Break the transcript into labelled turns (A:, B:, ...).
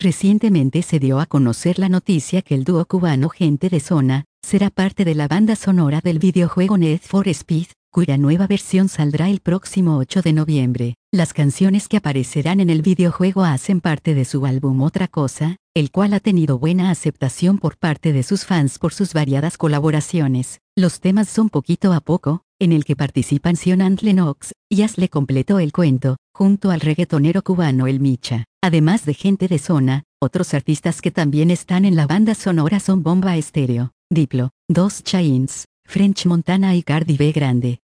A: Recientemente se dio a conocer la noticia que el dúo cubano Gente de Zona será parte de la banda sonora del videojuego Need for Speed, cuya nueva versión saldrá el próximo 8 de noviembre. Las canciones que aparecerán en el videojuego hacen parte de su álbum Otra Cosa, el cual ha tenido buena aceptación por parte de sus fans por sus variadas colaboraciones. Los temas son Poquito a Poco, en el que participan Sion Lennox, y Hazle Completo el Cuento, junto al reggaetonero cubano El Micha. Además de Gente de Zona, otros artistas que también están en la banda sonora son Bomba Estéreo, Diplo, Dos Chainz, French Montana y Cardi B Grande.